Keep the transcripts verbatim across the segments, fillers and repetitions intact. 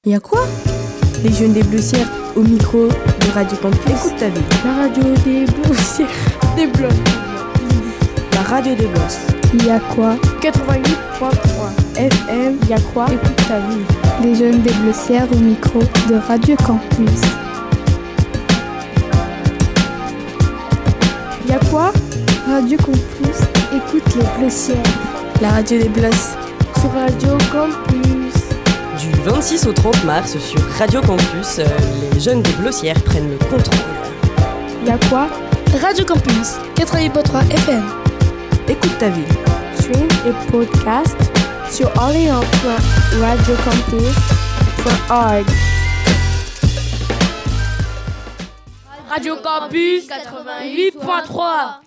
Y a quoi? Les jeunes des Bleussières au micro de Radio Campus. Écoute ta vie. La radio des Bleussières. Des Blocs. La radio des Blosses. Y a quoi? quatre-vingt-huit point trois F M. Y a quoi? Écoute ta vie. Les jeunes des Bleussières au micro de Radio Campus. Y a quoi? Radio Campus, écoute les Bleussières. La radio des Blosses. Sur Radio Campus. Du vingt-six au trente mars sur Radio Campus, euh, les jeunes des Bleussières prennent le contrôle. Y a quoi? Radio Campus, quatre-vingt-huit point trois F M. Écoute ta ville. Stream et podcast sur orléans point radio campus point org. Radio Campus quatre-vingt-huit point trois.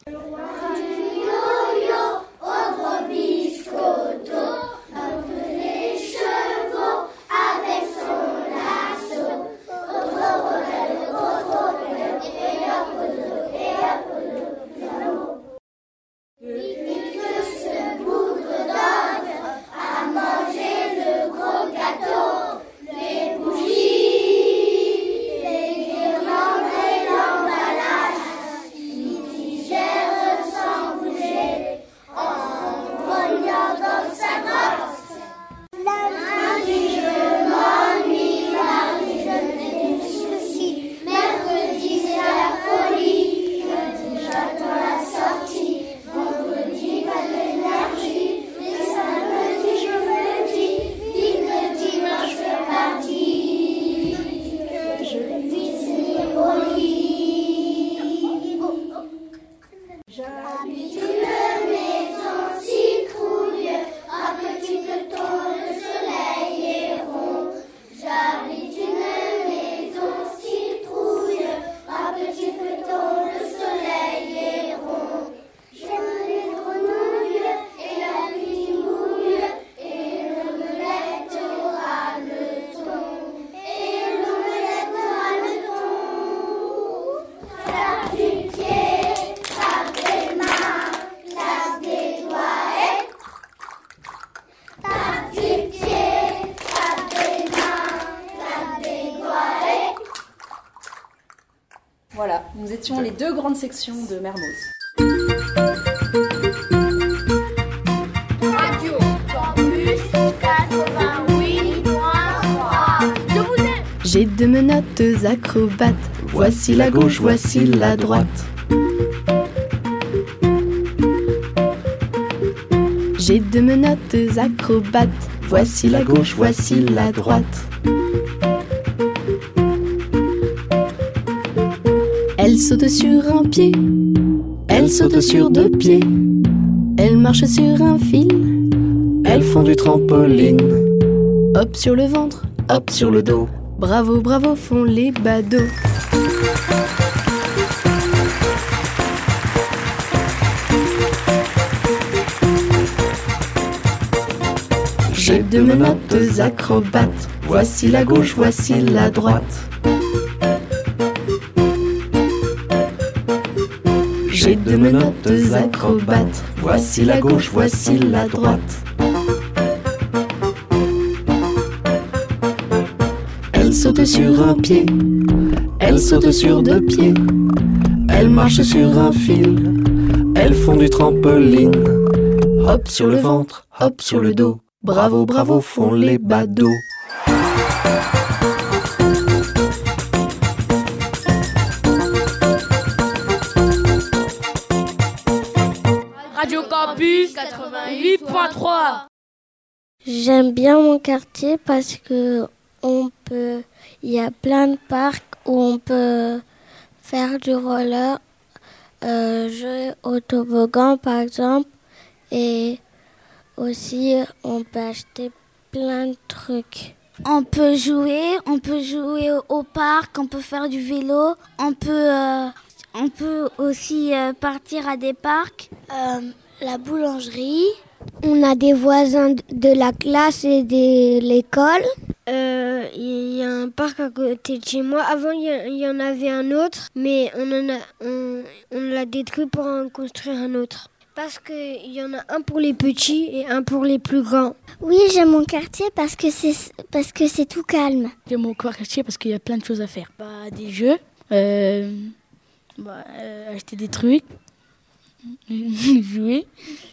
Voilà, nous étions les deux grandes sections de Mermoz. Radio Campus quatre-vingt-huit point trois. Je vous aime. J'ai deux menottes acrobates. Voici la gauche, voici la droite. J'ai deux menottes acrobates. Voici la gauche, voici la droite. Elle saute sur un pied, elle saute sur deux pieds, elle marche sur un fil, elles font du trampoline. Hop sur le ventre, hop sur le dos, bravo, bravo font les badauds. J'ai deux menottes acrobates, voici la gauche, voici la droite. J'ai deux menottes acrobates, voici la gauche, voici la droite. Elle saute sur un pied, elle saute sur deux pieds, elle marche sur un fil, elles font du trampoline. Hop sur le ventre, hop sur le dos, bravo, bravo font les badauds. Radio Campus quatre-vingt-huit point trois. J'aime bien mon quartier parce que on peut, il y a plein de parcs où on peut faire du roller, euh, jouer au toboggan par exemple, et aussi on peut acheter plein de trucs. On peut jouer, on peut jouer au, au parc, on peut faire du vélo, on peut, euh, on peut aussi euh, partir à des parcs. Euh, la boulangerie. On a des voisins de la classe et de l'école. Euh, il y a un parc à côté de chez moi. Avant, il y, y en avait un autre, mais on en a, on, on l'a détruit pour en construire un autre. Parce qu'il y en a un pour les petits et un pour les plus grands. Oui, j'aime mon quartier parce que c'est, parce que c'est tout calme. J'aime mon quartier parce qu'il y a plein de choses à faire. Bah, des jeux, euh, bah, euh, acheter des trucs, jouer.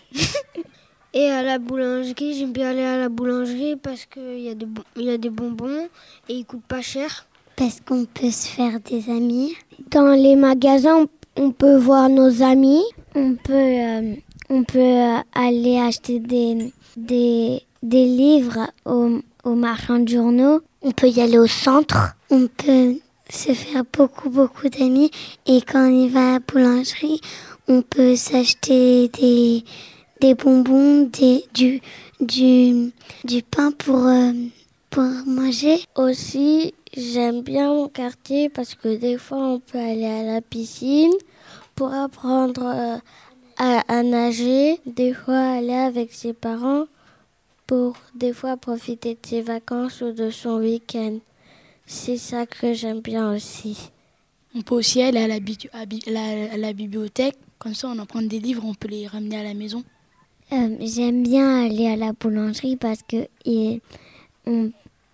Et à la boulangerie, j'aime bien aller à la boulangerie parce qu'il y a des, bon- il y a des bonbons et ils coûtent pas cher. Parce qu'on peut se faire des amis. Dans les magasins, on peut voir nos amis. On peut, euh, on peut euh, aller acheter des, des, des livres au, au marchand de journaux. On peut y aller au centre. On peut se faire beaucoup, beaucoup d'amis. Et quand on y va à la boulangerie, on peut s'acheter des, des bonbons, des, du, du, du pain pour, euh, pour manger. Aussi, j'aime bien mon quartier parce que des fois, on peut aller à la piscine pour apprendre euh, à, à nager. Des fois, aller avec ses parents pour des fois profiter de ses vacances ou de son week-end. C'est ça que j'aime bien aussi. On peut aussi aller à la, bi- à bi- la- à la bibliothèque. Comme ça, on en prend des livres, on peut les ramener à la maison. Euh, j'aime bien aller à la boulangerie parce que et, on,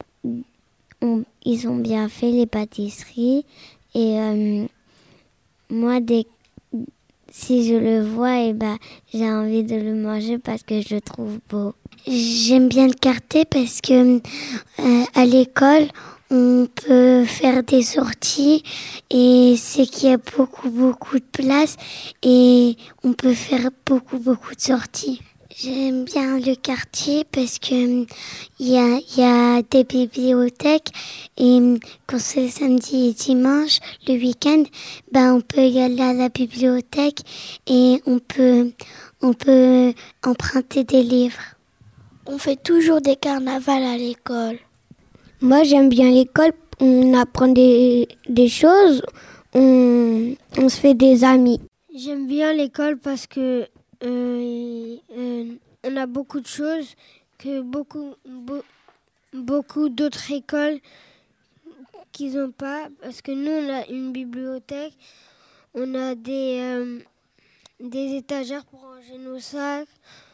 on, ils ont bien fait les pâtisseries. Et euh, moi, dès, si je le vois, et ben, j'ai envie de le manger parce que je le trouve beau. J'aime bien le quartier parce que euh, à l'école, on peut faire des sorties et c'est qu'il y a beaucoup, beaucoup de place et on peut faire beaucoup, beaucoup de sorties. J'aime bien le quartier parce que il y a, y a des bibliothèques et quand c'est samedi et dimanche, le week-end, ben on peut y aller à la bibliothèque et on peut, on peut emprunter des livres. On fait toujours des carnavals à l'école. Moi, j'aime bien l'école. On apprend des, des choses. On, on se fait des amis. J'aime bien l'école parce que euh, euh, on a beaucoup de choses que beaucoup, be- beaucoup d'autres écoles qu'ils n'ont pas. Parce que nous, on a une bibliothèque. On a des, euh, des étagères pour ranger nos sacs.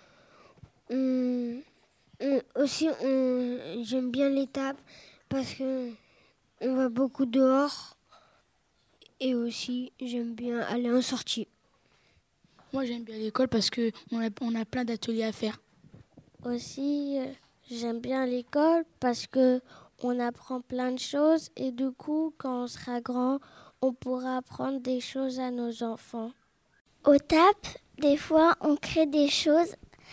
On, on- aussi, on, j'aime bien l'étape parce que on va beaucoup dehors. Et aussi, j'aime bien aller en sortie. Moi, j'aime bien l'école parce qu'on a, on a plein d'ateliers à faire. Aussi, euh, j'aime bien l'école parce que on apprend plein de choses et du coup, quand on sera grand, on pourra apprendre des choses à nos enfants. Au T A P, des fois, on crée des choses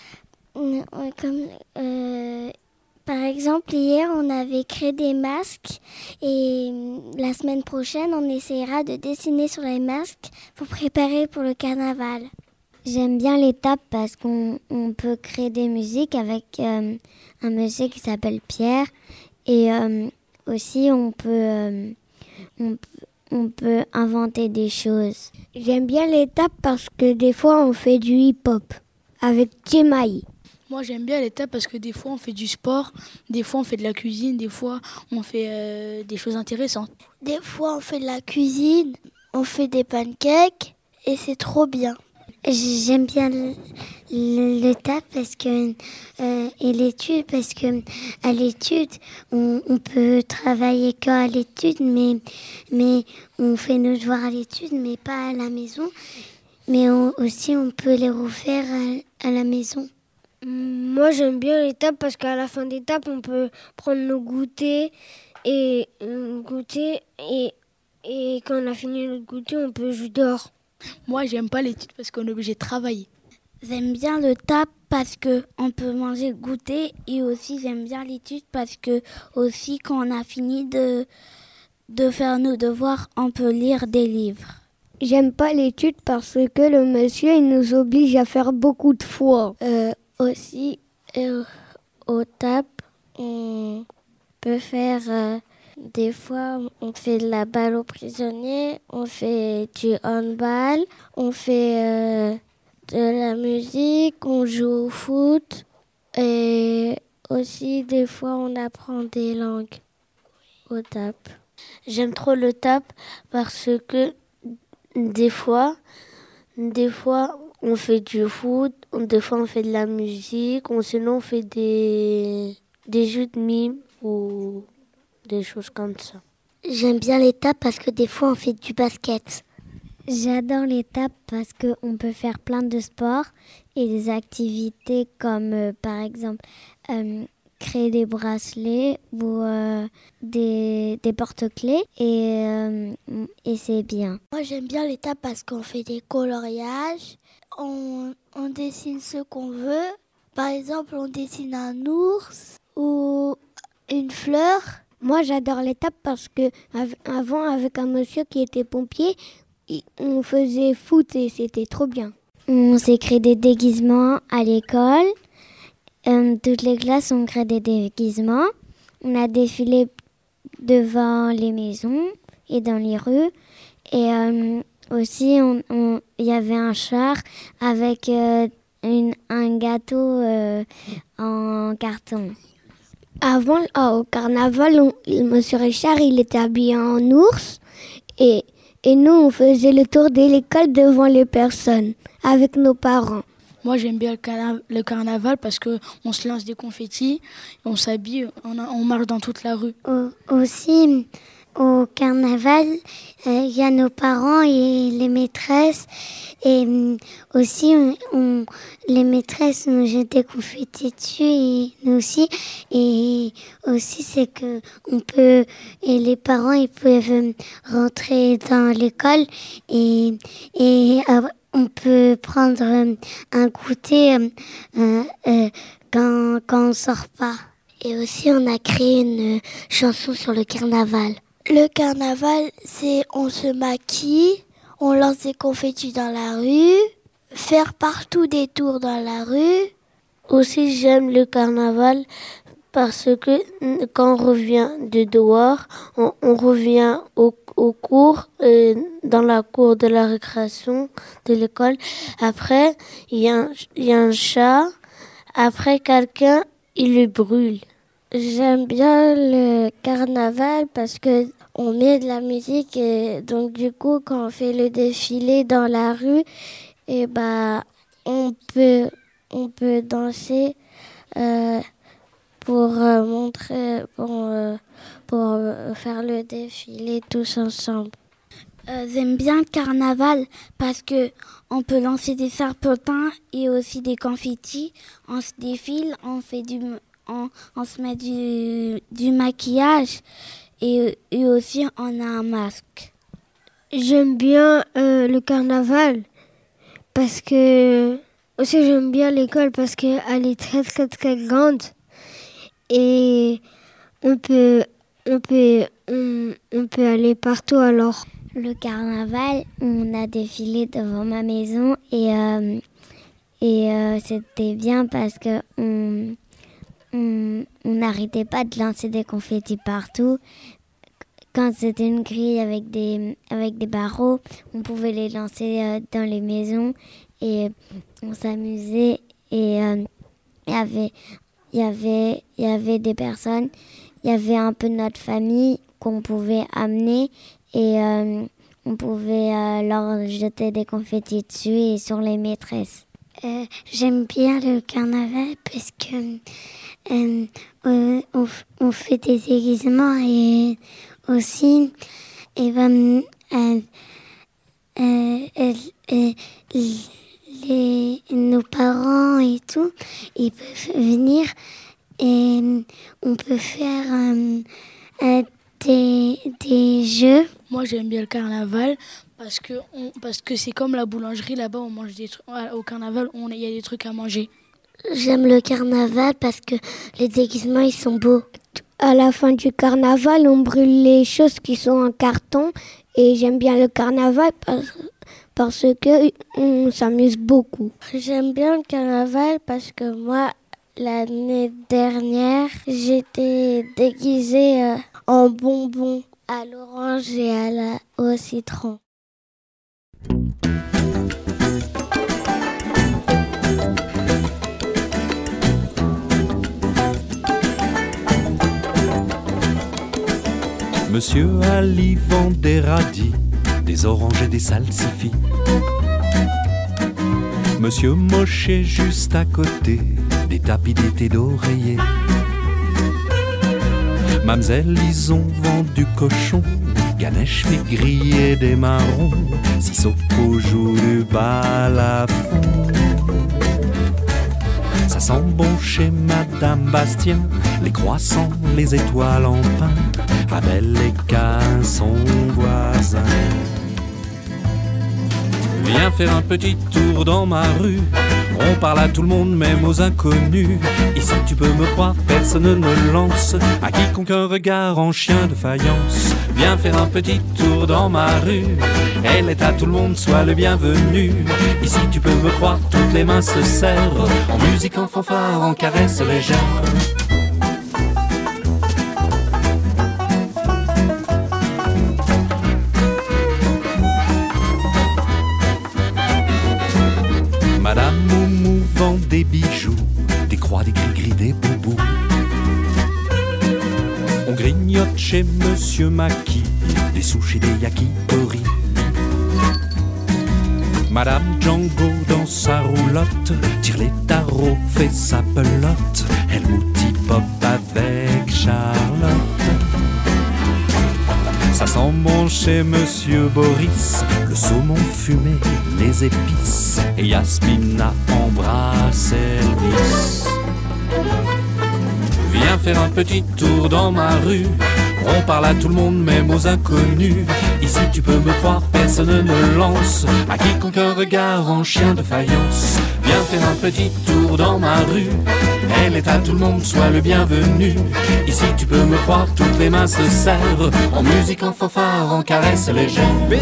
euh, comme... Euh, par exemple, hier, on avait créé des masques et la semaine prochaine, on essaiera de dessiner sur les masques pour préparer pour le carnaval. J'aime bien l'étape parce qu'on on peut créer des musiques avec euh, un monsieur qui s'appelle Pierre et euh, aussi on peut, euh, on, on peut inventer des choses. J'aime bien l'étape parce que des fois, on fait du hip-hop avec Jemaï. Moi, j'aime bien l'étape parce que des fois, on fait du sport, des fois, on fait de la cuisine, des fois, on fait euh, des choses intéressantes. Des fois, on fait de la cuisine, on fait des pancakes et c'est trop bien. J'aime bien le, le, le T A P parce que, euh, et l'étude parce que à l'étude, on, on peut travailler qu'à l'étude, mais, mais on fait nos devoirs à l'étude, mais pas à la maison. Mais on, aussi, on peut les refaire à, à la maison. Moi, j'aime bien l'étape parce qu'à la fin d'étape, on peut prendre nos goûters et euh, goûter. Et, et quand on a fini notre goûter, on peut jouer dehors. Moi, j'aime pas l'étude parce qu'on est obligé de travailler. J'aime bien le T A P parce qu'on peut manger le goûter et aussi j'aime bien l'étude parce que aussi quand on a fini de, de faire nos devoirs, on peut lire des livres. J'aime pas l'étude parce que le monsieur, il nous oblige à faire beaucoup de fois. Euh, aussi, euh, au T A P, on peut faire... Euh, des fois, on fait de la balle aux prisonniers, on fait du handball, on fait euh, de la musique, on joue au foot. Et aussi, des fois, on apprend des langues au T A P. J'aime trop le T A P parce que des fois, des fois on fait du foot, on, des fois on fait de la musique, ou sinon on fait des, des jeux de mime ou des choses comme ça. J'aime bien l'étape parce que des fois on fait du basket. J'adore l'étape parce qu'on peut faire plein de sports et des activités comme euh, par exemple euh, créer des bracelets ou euh, des, des porte-clés et, euh, et c'est bien. Moi j'aime bien l'étape parce qu'on fait des coloriages, on, on dessine ce qu'on veut. Par exemple on dessine un ours ou une fleur. Moi j'adore l'étape parce que avant avec un monsieur qui était pompier, on faisait foot et c'était trop bien. On s'est créé des déguisements à l'école. Euh, toutes les classes ont créé des déguisements. On a défilé devant les maisons et dans les rues. Et euh, aussi, il on, on, y avait un char avec euh, une, un gâteau euh, en carton. Avant, oh, au carnaval, on, Monsieur Richard, il était habillé en ours. Et, et nous, on faisait le tour de l'école devant les personnes avec nos parents. Moi, j'aime bien le, carna- le carnaval parce qu'on se lance des confettis, on s'habille, on, a, on marche dans toute la rue. Euh, aussi, au carnaval, il euh, y a nos parents et les maîtresses. Et euh, aussi, on, on, les maîtresses nous jettent des confettis dessus et nous aussi. Et aussi, c'est que on peut, et les parents, ils peuvent rentrer dans l'école et, et euh, on peut prendre un goûter euh, euh, quand, quand on ne sort pas. Et aussi, on a créé une chanson sur le carnaval. Le carnaval, c'est on se maquille, on lance des confettis dans la rue, faire partout des tours dans la rue. Aussi, j'aime le carnaval parce que quand on revient de dehors, on, on revient au, au cours, euh, dans la cour de la récréation de l'école. Après, il y, y a un chat. Après, quelqu'un, il le brûle. J'aime bien le carnaval parce que on met de la musique et donc du coup, quand on fait le défilé dans la rue, et bah, on peut, on peut danser. Euh, pour euh, montrer, pour, euh, pour euh, faire le défilé tous ensemble. Euh, j'aime bien le carnaval parce que on peut lancer des serpentins et aussi des confettis. On se défile, on fait du, on, on se met du, du maquillage et, et aussi on a un masque. J'aime bien euh, le carnaval parce que aussi j'aime bien l'école parce qu'elle est très très très grande. Et on peut, on peut, on, on peut aller partout alors. Le carnaval, on a défilé devant ma maison et, euh, et euh, c'était bien parce que on, on, on n'arrêtait pas de lancer des confettis partout. Quand c'était une grille avec des, avec des barreaux, on pouvait les lancer euh, dans les maisons et on s'amusait et euh, il y avait Il y avait, il y avait des personnes, il y avait un peu notre famille qu'on pouvait amener et euh, on pouvait euh, leur jeter des confettis dessus et sur les maîtresses. Euh, j'aime bien le carnaval parce que euh, on, on fait des déguisements et aussi et ben, euh, euh, euh, Les, nos parents et tout, ils peuvent venir et on peut faire euh, euh, des, des jeux. Moi, j'aime bien le carnaval parce que, on, parce que c'est comme la boulangerie. Là-bas, on mange des trucs. Au carnaval, il y a des trucs à manger. J'aime le carnaval parce que les déguisements, ils sont beaux. À la fin du carnaval, on brûle les choses qui sont en carton et j'aime bien le carnaval parce que parce qu'on s'amuse beaucoup. J'aime bien le carnaval parce que moi, l'année dernière, j'étais déguisée euh, en bonbons à l'orange et à la, au citron. Monsieur Ali vend des radis, des oranges et des salsifis. Monsieur Moche est juste à côté des tapis d'été d'oreiller. Mamselle Lison vend du cochon, Ganesh fait griller des marrons, Sissoko joue du balafon. Ça sent bon chez Madame Bastien, les croissants, les étoiles en pain, Abel et Cain son voisin. Viens faire un petit tour dans ma rue, on parle à tout le monde, même aux inconnus. Ici tu peux me croire, personne ne lance à quiconque un regard en chien de faïence. Viens faire un petit tour dans ma rue, elle est à tout le monde, sois le bienvenu. Ici tu peux me croire, toutes les mains se serrent, en musique, en fanfare, en caresse légère. Madame Moumou vend des bijoux, des croix, des gris-gris, des boubous. On grignote chez Monsieur Maki, des sushis, des yakitori. Madame Django dans sa roulotte tire les tarots, fait sa pelote. Elle mouti-pop avec Charlotte. Ça sent bon chez Monsieur Boris, le saumon fumé, les épices. Et Yasmina embrasse Elvis. Viens faire un petit tour dans ma rue, on parle à tout le monde, même aux inconnus. Ici tu peux me croire, personne ne lance à quiconque un regard en chien de faïence. Viens faire un petit tour dans ma rue, elle est à tout le monde, sois le bienvenu. Ici tu peux me croire, toutes les mains se serrent, en musique, en fanfare, en caresse légère.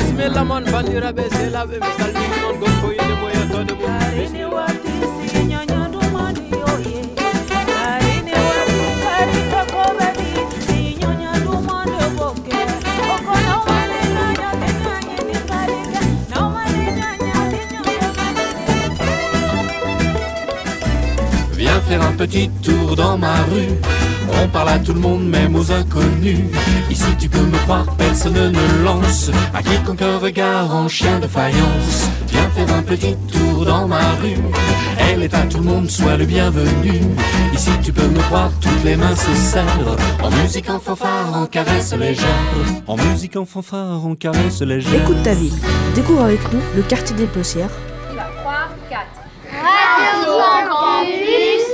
Viens faire un petit tour dans ma rue, on parle à tout le monde, même aux inconnus. Ici tu peux me croire, personne ne lance à quiconque un regard en chien de faïence. Viens faire un petit tour dans ma rue, elle est à tout le monde, sois le bienvenu. Ici tu peux me croire, toutes les mains se serrent, en musique, en fanfare, en caresse légère. En musique, en fanfare, en caresse légère. Écoute ta ville, découvre avec nous le quartier des Plessières. trois, quatre. Radio Campus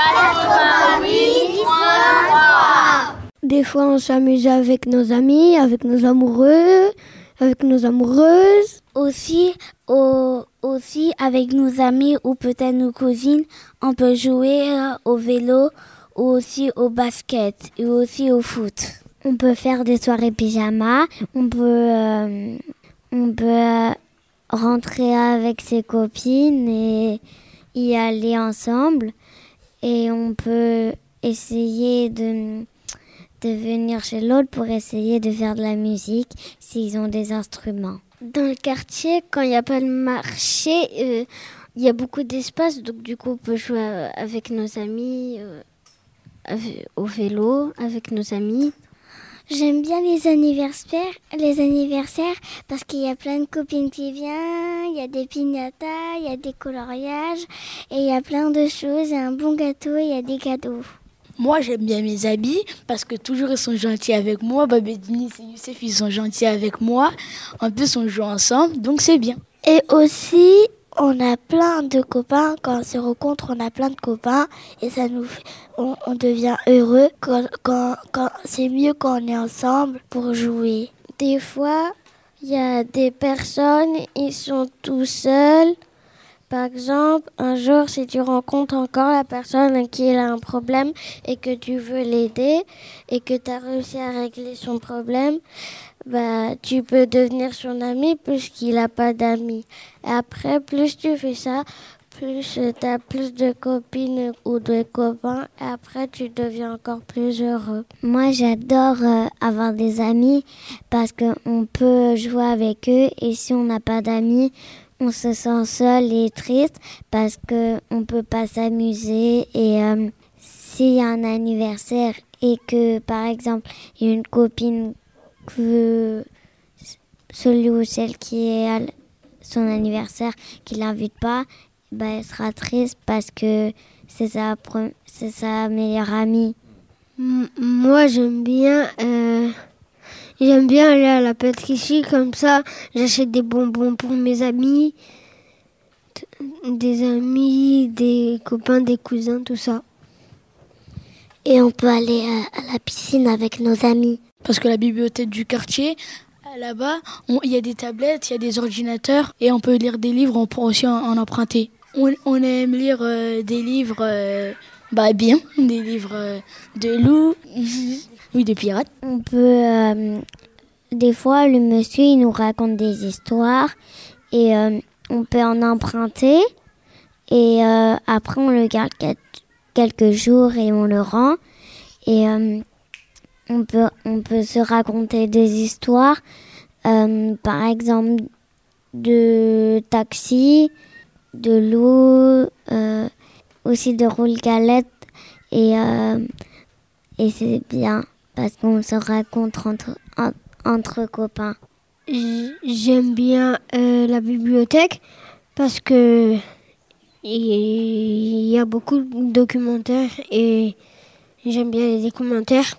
quatre-vingt-huit point trois. Des fois, on s'amuse avec nos amis, avec nos amoureux, avec nos amoureuses. Aussi, au, aussi avec nos amis ou peut-être nos cousines, on peut jouer euh, au vélo ou aussi au basket et aussi au foot. On peut faire des soirées pyjama, on peut, euh, on peut euh, rentrer avec ses copines et y aller ensemble. Et on peut essayer de, de venir chez l'autre pour essayer de faire de la musique s'ils ont des instruments. Dans le quartier, quand il n'y a pas de marché, euh, il y a beaucoup d'espace. Donc du coup, on peut jouer avec nos amis euh, avec, au vélo, avec nos amis. J'aime bien les anniversaires, les anniversaires parce qu'il y a plein de copines qui viennent, il y a des piñatas, il y a des coloriages et il y a plein de choses, il y a un bon gâteau, il y a des cadeaux. Moi, j'aime bien mes amis parce que toujours ils sont gentils avec moi. Babedini et Youssef, ils sont gentils avec moi. En plus, on joue ensemble, donc c'est bien. Et aussi, on a plein de copains. Quand on se rencontre, on a plein de copains et ça nous fait, on, on devient heureux. Quand, quand, quand, c'est mieux quand on est ensemble pour jouer. Des fois, il y a des personnes, ils sont tout seuls. Par exemple, un jour, si tu rencontres encore la personne qui a un problème et que tu veux l'aider et que tu as réussi à régler son problème, bah, tu peux devenir son ami puisqu'il n'a pas d'amis. Et après, plus tu fais ça, plus tu as plus de copines ou de copains. Et après, tu deviens encore plus heureux. Moi, j'adore euh, avoir des amis parce qu'on peut jouer avec eux. Et si on n'a pas d'amis, on se sent seul et triste parce qu'on ne peut pas s'amuser. Et euh, s'il y a un anniversaire et que, par exemple, il y a une copine que celui ou celle qui est à son anniversaire, qui ne l'invite pas, bah, elle sera triste parce que c'est sa, pre- c'est sa meilleure amie. M- moi, j'aime bien, euh, j'aime bien aller à la pâtisserie, comme ça, j'achète des bonbons pour mes amis, t- des amis, des copains, des cousins, tout ça. Et on peut aller à, à la piscine avec nos amis. Parce que la bibliothèque du quartier, là-bas, il y a des tablettes, il y a des ordinateurs et on peut lire des livres, on peut aussi en, en emprunter. On, on aime lire euh, des livres euh, bah bien, des livres euh, de loups, oui, de pirates. On peut, euh, des fois, le monsieur, il nous raconte des histoires et euh, on peut en emprunter et euh, après on le garde quel- quelques jours et on le rend et euh, on peut, on peut se raconter des histoires, euh, par exemple de taxi, de loup, euh, aussi de roule-galette et, euh, et c'est bien parce qu'on se raconte entre, en- entre copains. J- J'aime bien euh, la bibliothèque parce que il y a beaucoup de documentaires et j'aime bien les documentaires.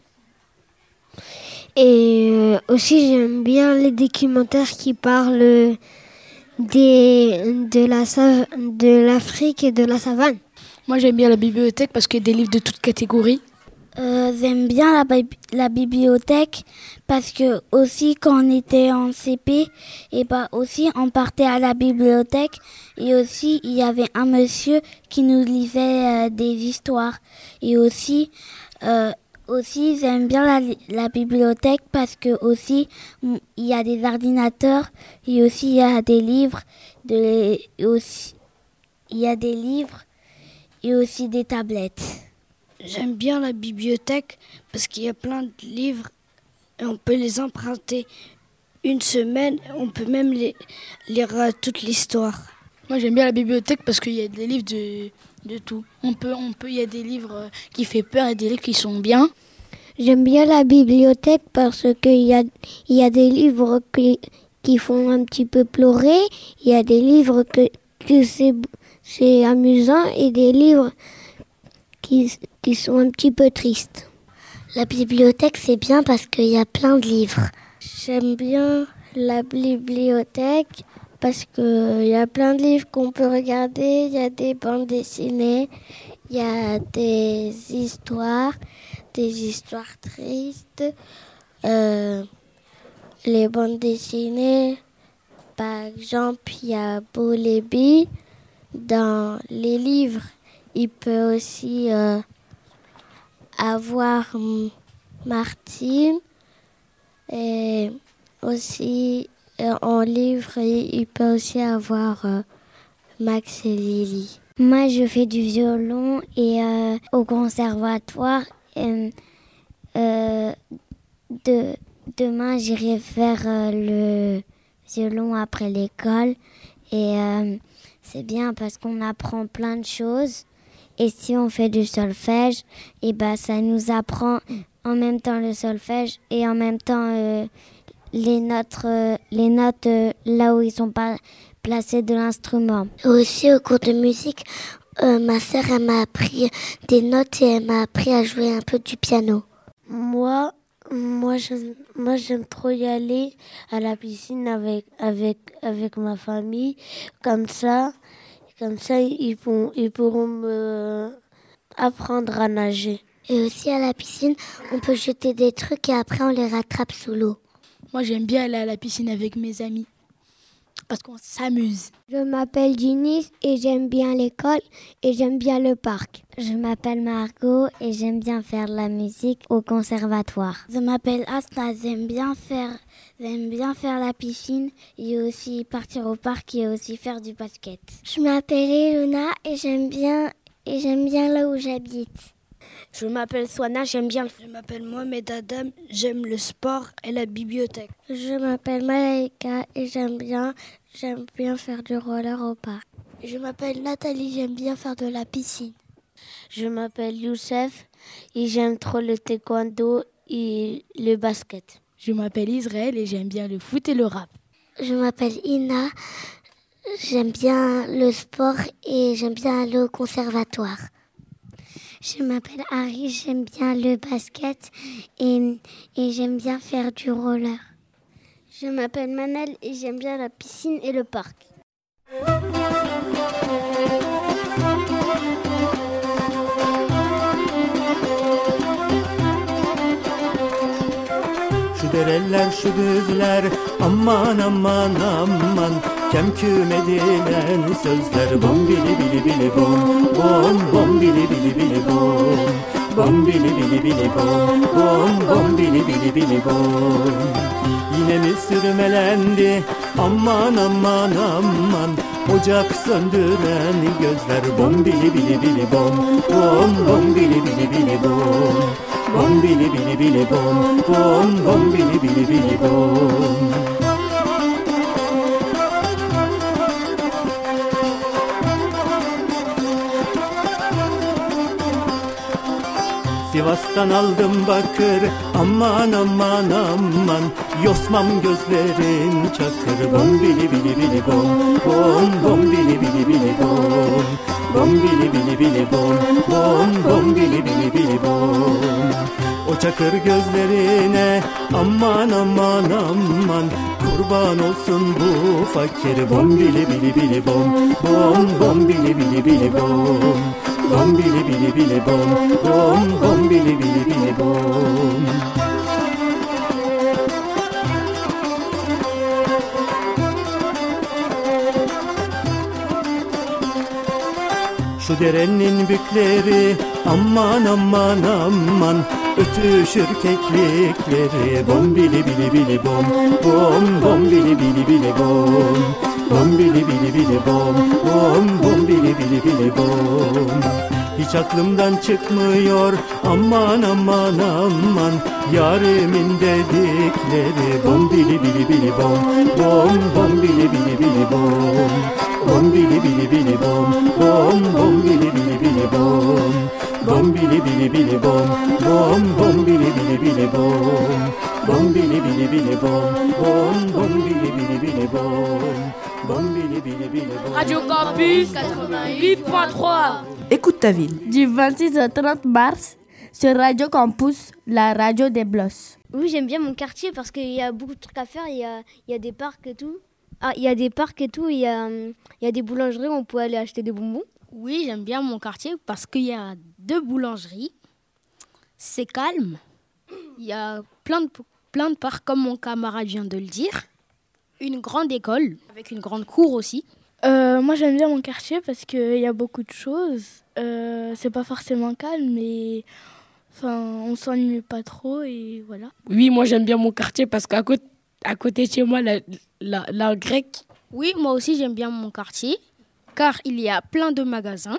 Et euh, aussi j'aime bien les documentaires qui parlent des, de, la sav- de l'Afrique et de la savane. Moi, j'aime bien la bibliothèque parce qu'il y a des livres de toutes catégories. Euh, j'aime bien la, bi- la bibliothèque parce que aussi quand on était en C P, et bah aussi on partait à la bibliothèque et aussi il y avait un monsieur qui nous lisait euh, des histoires et aussi euh, aussi j'aime bien la, la bibliothèque parce que aussi mm, il y a des ordinateurs et aussi il y a des livres de et aussi il y a des livres et aussi des tablettes. J'aime bien la bibliothèque parce qu'il y a plein de livres et on peut les emprunter une semaine. On peut même les, lire euh, toute l'histoire. Moi, j'aime bien la bibliothèque parce qu'il y a des livres de, de tout. On peut, on peut, il y a des livres euh, qui font peur et des livres qui sont bien. J'aime bien la bibliothèque parce qu'il y a, il y a des livres qui, qui font un petit peu pleurer, il y a des livres que, que c'est, c'est amusant et des livres qui, qui sont un petit peu tristes. La bibliothèque, c'est bien parce qu'il y a plein de livres. J'aime bien la bibliothèque parce qu'il y a plein de livres qu'on peut regarder, il y a des bandes dessinées, il y a des histoires, des histoires tristes. Euh, les bandes dessinées, par exemple, il y a Bull et Bee. Dans les livres, il peut aussi euh, avoir hum, Martine et aussi euh, en livre, il peut aussi avoir euh, Max et Lily. Moi, je fais du violon et euh, au conservatoire. Et, euh, de, demain, j'irai faire euh, le violon après l'école et euh, c'est bien parce qu'on apprend plein de choses. Et si on fait du solfège, et ben ça nous apprend en même temps le solfège et en même temps euh, les notes, euh, les notes euh, là où ils sont pas placés de l'instrument. Aussi au cours de musique, euh, ma sœur elle m'a appris des notes et elle m'a appris à jouer un peu du piano. Moi, moi, j'aime, moi, j'aime trop y aller à la piscine avec, avec, avec ma famille. Comme ça, comme ça, ils pourront, ils pourront me apprendre à nager. Et aussi à la piscine, on peut jeter des trucs et après on les rattrape sous l'eau. Moi, j'aime bien aller à la piscine avec mes amis parce qu'on s'amuse. Je m'appelle Dinis et j'aime bien l'école et j'aime bien le parc. Je m'appelle Margot et j'aime bien faire de la musique au conservatoire. Je m'appelle Asta, j'aime bien faire, j'aime bien faire la piscine et aussi partir au parc et aussi faire du basket. Je m'appelle Elona et j'aime bien, et j'aime bien là où j'habite. Je m'appelle Swana, j'aime bien le... Je m'appelle Mohamed Adam, j'aime le sport et la bibliothèque. Je m'appelle Malaika et j'aime bien, j'aime bien faire du roller au parc. Je m'appelle Nathalie, j'aime bien faire de la piscine. Je m'appelle Youssef et j'aime trop le taekwondo et le basket. Je m'appelle Israël et j'aime bien le foot et le rap. Je m'appelle Ina, J'aime bien le sport et j'aime bien aller au conservatoire. Je m'appelle Harry, j'aime bien le basket et, et j'aime bien faire du roller. Je m'appelle Manel et j'aime bien la piscine et le parc. Şu dereler şu düzler aman aman aman kem küm edilen sözler bom bili bili bili bom bom bom bili bili bili bom bom bili bili bili bom bom bom bili bili bili bom. Yine mi sürmelendi aman aman aman ocak söndüren gözler bom bili bili bili bom bom bom bili bili bili bom bom bili bili bili bom bom bom bili bili bili bom. Sivas'tan aldım bakır aman aman aman yosmam gözlerin çakır bom bili bili bili bom bom bom bili bili bili bom bom bili bili bili bom bom bom bili bili bili bom. O çakır gözlerine aman aman aman kurban olsun bu fakir bom bili bili bili bom bom bom bili bili bili bom bom bili bili bili bom bom bom bili bili bili bom. Şu derenin bükleri aman aman aman ötüşür keklikleri bom bili bili bili bom bom bom bili bili bili bom bom bili bili bili bom bom bom bili bili bili bom. Hiç aklımdan çıkmıyor aman aman aman yarimin dedikleri bom bili bili bili bom bom bom bili bili bili bom bom bili bili bili bom bom bom bili bili bili bom bom bili bili bili bom bom bom bili bili bili bom bom bili bili bili bom bom bom bili bili bili bom bom bili bili bili bom. Radio Campus quatre-vingt-huit point trois. Écoute ta ville. Du vingt-six au trente mars sur Radio Campus, la radio des Blosses. Oui, j'aime bien mon quartier parce qu'il y a beaucoup de trucs à faire. Il y a, il y a des parcs et tout. Ah, il y a des parcs et tout. Il y a, il y a des boulangeries où on peut aller acheter des bonbons. Oui, j'aime bien mon quartier parce qu'il y a deux boulangeries. C'est calme. Il y a plein de, plein de parcs, comme mon camarade vient de le dire. Une grande école, avec une grande cour aussi. Euh, moi, j'aime bien mon quartier parce qu'il y a beaucoup de choses. Euh, c'est pas forcément calme, mais enfin, on s'ennuie pas trop et voilà. Oui, moi, j'aime bien mon quartier parce qu'à côté, à côté de chez moi, la, la, la grecque. Oui, moi aussi, j'aime bien mon quartier car il y a plein de magasins.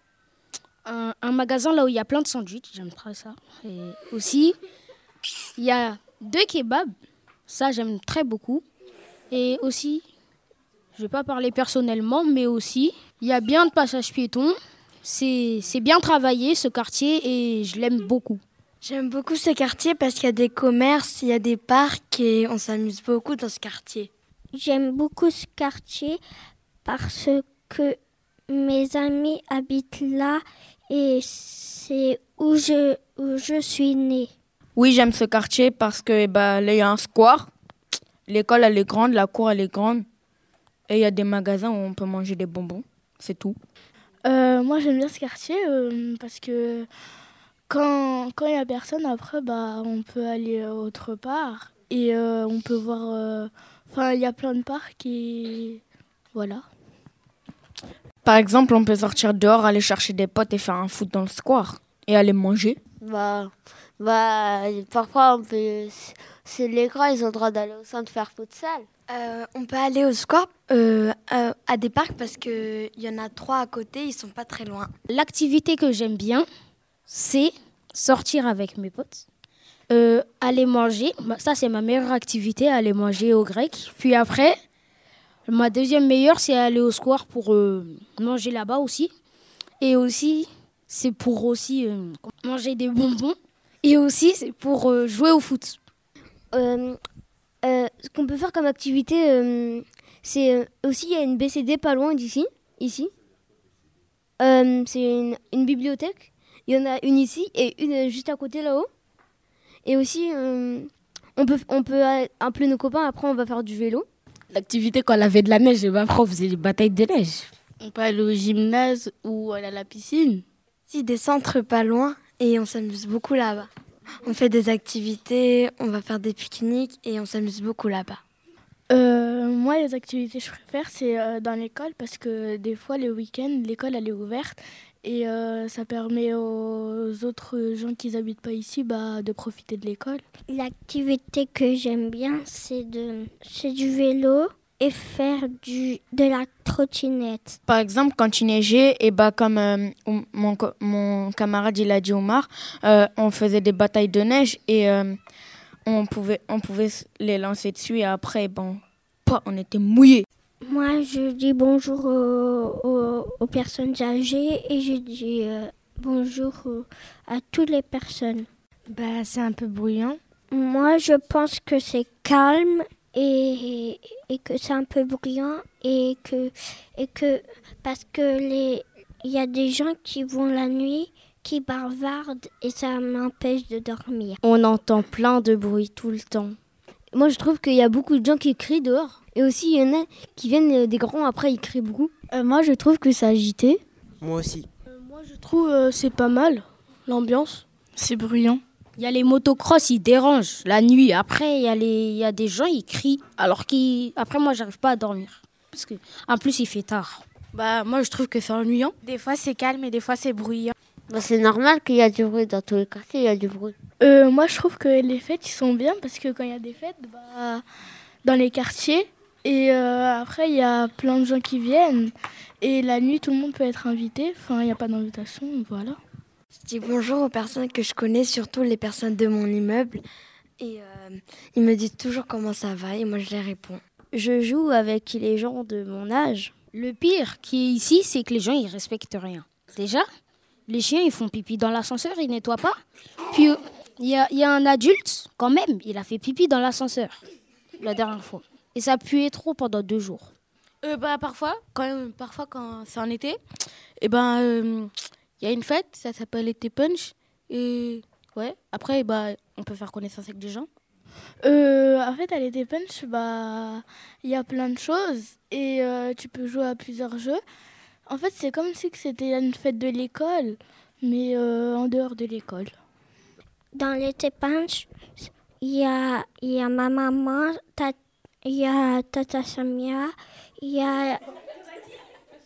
Un, un magasin là où il y a plein de sandwichs, j'aime très ça. Et aussi, il y a deux kebabs, ça, j'aime très beaucoup. Et aussi... Je ne vais pas parler personnellement, mais aussi, il y a bien de passages piétons. C'est, c'est bien travaillé, ce quartier, et je l'aime beaucoup. J'aime beaucoup ce quartier parce qu'il y a des commerces, il y a des parcs, et on s'amuse beaucoup dans ce quartier. J'aime beaucoup ce quartier parce que mes amis habitent là, et c'est où je, où je suis née. Oui, j'aime ce quartier parce que bah, là, il y a un square. L'école, elle est grande, la cour, elle est grande. Et il y a des magasins où on peut manger des bonbons, c'est tout. Euh, moi, j'aime bien ce quartier euh, parce que quand il n'y a personne, après, bah, on peut aller autre part. Et euh, on peut voir... Enfin, euh, il y a plein de parcs et voilà. Par exemple, on peut sortir dehors, aller chercher des potes et faire un foot dans le square. Et aller manger. Bah, bah, parfois, on peut... c'est l'écran, ils ont le droit d'aller au centre faire futsal. Euh, on peut aller au square, euh, euh, à des parcs parce qu'il y en a trois à côté, ils sont pas très loin. L'activité que j'aime bien, c'est sortir avec mes potes, euh, aller manger. Ça, c'est ma meilleure activité, aller manger au grec. Puis après, ma deuxième meilleure, c'est aller au square pour euh, manger là-bas aussi. Et aussi, c'est pour aussi euh, manger des bonbons. Et aussi, c'est pour euh, jouer au foot. Euh, Euh, ce qu'on peut faire comme activité, euh, C'est euh, aussi, il y a une B C D pas loin d'ici, ici. Euh, c'est une, une bibliothèque. Il y en a une ici et une juste à côté là-haut. Et aussi, euh, on peut, on peut appeler nos copains, après on va faire du vélo. L'activité quand on avait de la neige, bah, après on faisait des batailles de neige. On peut aller au gymnase ou aller à la piscine. Si, des centres pas loin et on s'amuse beaucoup là-bas. On fait des activités, on va faire des pique-niques et on s'amuse beaucoup là-bas. Euh, moi, les activités que je préfère, c'est euh, dans l'école parce que des fois, les week-ends, l'école elle est ouverte et euh, ça permet aux autres gens qui n'habitent pas ici bah, de profiter de l'école. L'activité que j'aime bien, c'est, de, c'est du vélo et faire du, de la trottinette. Par exemple, quand il neigeait, et bah, comme euh, mon, mon camarade il a dit Omar, euh, on faisait des batailles de neige et euh, on, pouvait, on pouvait les lancer dessus et après, bon, on était mouillés. Moi, je dis bonjour aux, aux, aux personnes âgées et je dis euh, bonjour aux, à toutes les personnes. Bah, c'est un peu bruyant. Moi, je pense que c'est calme. Et, et que c'est un peu bruyant et que, et que parce que les il y a des gens qui vont la nuit, qui bavardent et ça m'empêche de dormir. On entend plein de bruit tout le temps. Moi, je trouve qu'il y a beaucoup de gens qui crient dehors. Et aussi, il y en a qui viennent des grands, après ils crient beaucoup. Euh, moi, je trouve que c'est agité. Moi aussi. Euh, moi, je trouve euh, c'est pas mal, l'ambiance. C'est bruyant. Il y a les motocross, ils dérangent la nuit. Après, il y a les, il y a des gens, ils crient. Alors qu'ils, après, moi, j'arrive pas à dormir parce que, en plus, il fait tard. Bah, moi, je trouve que c'est ennuyant. Des fois, c'est calme et des fois, c'est bruyant. Bah, c'est normal qu'il y a du bruit dans tous les quartiers. Il y a du bruit. Euh, moi, je trouve que les fêtes, ils sont bien parce que quand il y a des fêtes, bah, dans les quartiers, et euh, après, il y a plein de gens qui viennent. Et la nuit, tout le monde peut être invité. Enfin, il n'y a pas d'invitation, voilà. Je dis bonjour aux personnes que je connais, surtout les personnes de mon immeuble. Et euh, ils me disent toujours comment ça va et moi je les réponds. Je joue avec les gens de mon âge. Le pire qui est ici, c'est que les gens, ils respectent rien. Déjà, les chiens, ils font pipi dans l'ascenseur, ils nettoient pas. Puis, il y a, y a un adulte, quand même, il a fait pipi dans l'ascenseur, la dernière fois. Et ça puait trop pendant deux jours. Euh, bah, parfois, quand, parfois, quand c'est en été, et ben... Euh, il y a une fête, ça s'appelle l'été punch. Et ouais, après, bah, on peut faire connaissance avec des gens. Euh, en fait, à l'été punch, bah, il y a plein de choses. Et euh, tu peux jouer à plusieurs jeux. En fait, c'est comme si c'était une fête de l'école, mais euh, en dehors de l'école. Dans l'été punch, il y a, y a ma maman, il y a Tata Samia, il y a... Quoi ?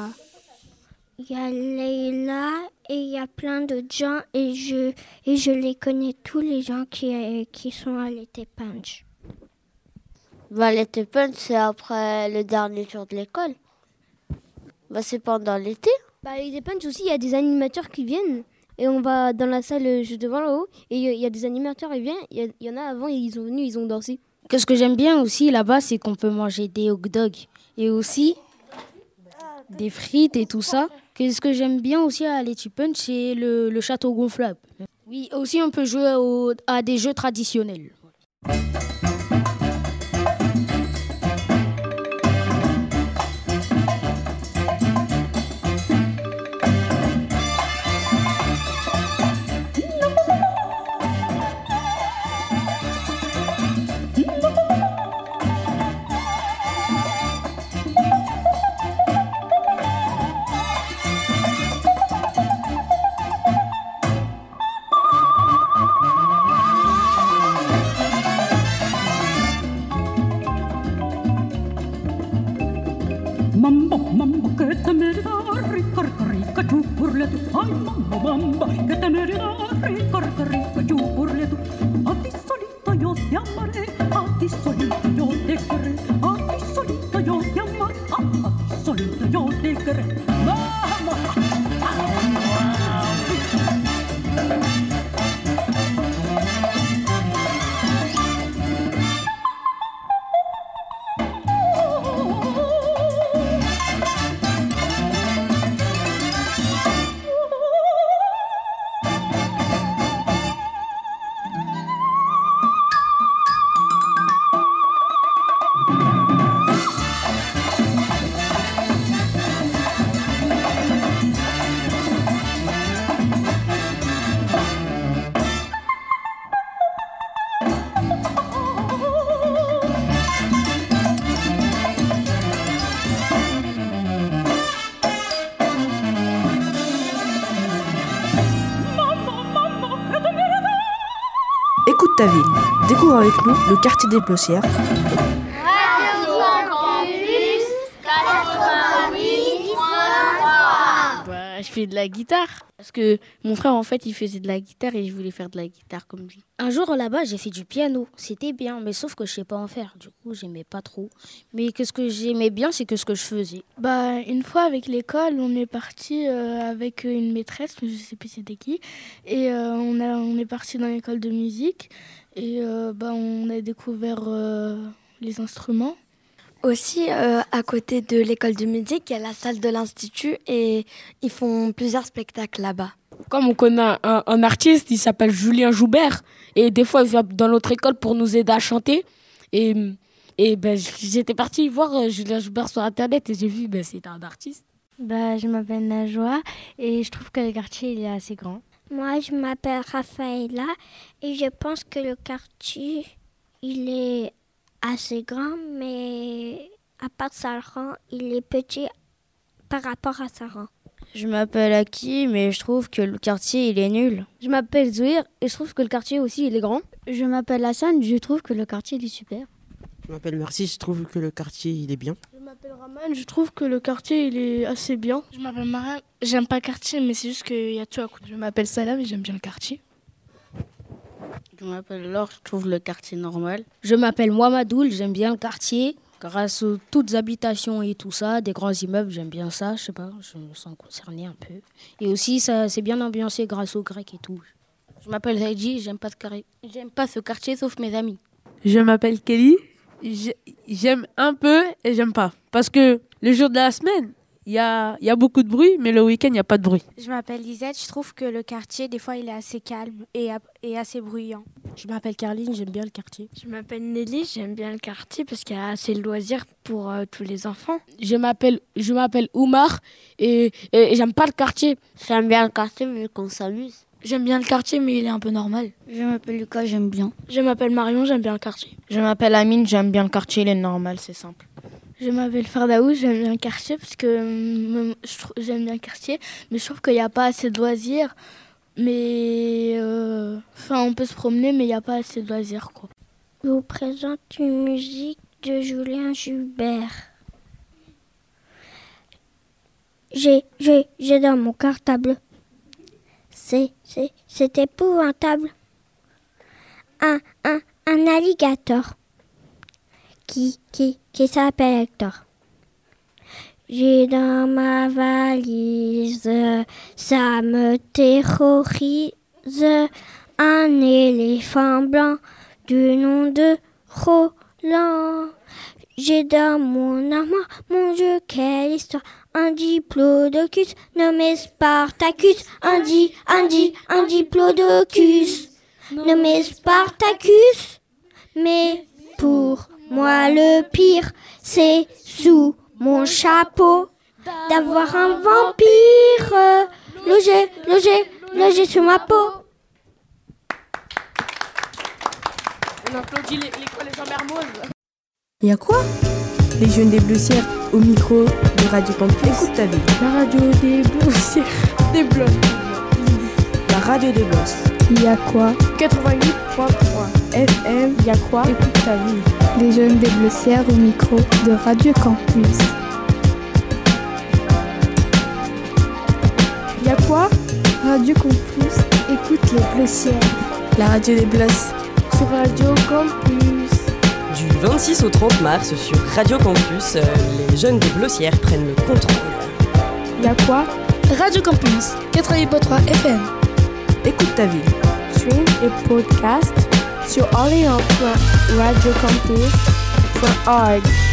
Il y a Leïla et il y a plein d'autres gens et je, et je les connais tous les gens qui, qui sont à l'été punch. Bah, l'été punch, c'est après le dernier jour de l'école. Bah, c'est pendant l'été. Bah, l'été punch aussi, il y a des animateurs qui viennent et on va dans la salle juste devant là-haut et il y a des animateurs, ils viennent, il y, y en a avant, ils sont venus, ils ont dansé. Ce que j'aime bien aussi là-bas, c'est qu'on peut manger des hot dogs et aussi des frites et tout ça. Ce que j'aime bien aussi à l'été punch, c'est le, le château gonflable. Oui, aussi on peut jouer au, à des jeux traditionnels. Mambo, mambo, que te me da rica, rica, rica, chupurletu. Ay, mambo, mambo, que te me da rica, rica, rica, chupurletu. A ti solito yo te amaré, a ti solito yo te querré, a ti solito yo te amaré, a, a ti solito yo te querré. Vamos. ta ville. Découvre avec nous le quartier des Blossières. Radio Campus quatre-vingt-huit point trois. Bah, je fais de la guitare. Parce que mon frère, en fait, il faisait de la guitare et je voulais faire de la guitare comme lui. Un jour là-bas, j'ai fait du piano. C'était bien, mais sauf que je sais pas en faire. Du coup, j'aimais pas trop. Mais que ce que j'aimais bien, c'est que ce que je faisais. Bah, une fois avec l'école, on est parti euh, avec une maîtresse, je sais plus c'était qui, et euh, on, a, on est parti dans l'école de musique et euh, bah, on a découvert euh, les instruments. Aussi, euh, à côté de l'école de musique, il y a la salle de l'Institut et ils font plusieurs spectacles là-bas. Comme on connaît un, un artiste, il s'appelle Julien Joubert. Et des fois, il vient dans notre école pour nous aider à chanter. Et, et ben, j'étais partie voir Julien Joubert sur Internet et j'ai vu ben, c'était un artiste. Bah, je m'appelle Najwa et je trouve que le quartier il est assez grand. Moi, je m'appelle Raphaëla et je pense que le quartier, il est assez grand, mais à part Saran, il est petit par rapport à Saran. Je m'appelle Aki, mais je trouve que le quartier, il est nul. Je m'appelle Zouir et je trouve que le quartier aussi, il est grand. Je m'appelle Hassan, je trouve que le quartier, il est super. Je m'appelle Merci, je trouve que le quartier, il est bien. Je m'appelle Raman, je trouve que le quartier, il est assez bien. Je m'appelle Mariam, j'aime pas le quartier, mais c'est juste qu'il y a tout à côté. Je m'appelle Salam et j'aime bien le quartier. Je m'appelle Laure, je trouve le quartier normal. Je m'appelle Mohamedoul, j'aime bien le quartier. Grâce aux toutes habitations et tout ça, des grands immeubles, j'aime bien ça, je sais pas, je me sens concernée un peu. Et aussi, ça, c'est bien ambiancé grâce aux Grecs et tout. Je m'appelle Zaidi, j'aime pas, ce carré... j'aime pas ce quartier sauf mes amis. Je m'appelle Kelly, j'aime un peu et j'aime pas. Parce que le jour de la semaine, il y a, y a beaucoup de bruit, mais le week-end, il n'y a pas de bruit. Je m'appelle Lisette, je trouve que le quartier, des fois, il est assez calme et, et assez bruyant. Je m'appelle Carline, j'aime bien le quartier. Je m'appelle Nelly, j'aime bien le quartier parce qu'il y a assez de loisirs pour euh, tous les enfants. Je m'appelle, je m'appelle Oumar et, et, et j'aime pas le quartier. J'aime bien le quartier vu qu'on s'amuse. J'aime bien le quartier, mais il est un peu normal. Je m'appelle Lucas, j'aime bien. Je m'appelle Marion, j'aime bien le quartier. Je m'appelle Amine, j'aime bien le quartier, il est normal, c'est simple. Je m'appelle Fardaou, j'aime bien le quartier parce que euh, j'aime bien le quartier, mais je trouve qu'il n'y a pas assez de loisirs. Mais euh, enfin, on peut se promener, mais il n'y a pas assez de loisirs, quoi. Je vous présente une musique de Julien Joubert. J'ai, j'ai, j'ai dans mon cartable. C'est, c'est, c'est épouvantable. Un, un, un alligator qui, qui, qui s'appelle Hector. J'ai dans ma valise, ça me terrorise, un éléphant blanc du nom de Roland. J'ai dans mon armoire, mon Dieu, quelle histoire, un diplodocus nommé Spartacus, un di, un di, un diplodocus nommé Spartacus. Mais pour moi le pire, c'est sous mon chapeau d'avoir un vampire logé, logé, logé sur ma peau. On applaudit l'école des Jean-Mermoz. Il y a quoi? Les jeunes des Blossières au micro de Radio Campus. Écoute ta vie. La radio des Blossières. Des Blocs. La radio des Blosses. Il y a quoi? quatre-vingt-huit point trois F M. Il y a quoi? Écoute ta vie. Les jeunes des Blossières au micro de Radio Campus. Il y a quoi? Radio Campus. Écoute les Blossières. La radio des Blosses. Sur Radio Campus. Du vingt-six au trente mars sur Radio Campus, les jeunes des Blossières prennent le contrôle. Il y a quoi? Radio Campus, quatre-vingt-huit point trois F M. Écoute ta ville. Stream et podcast sur orléans point radio campus point org.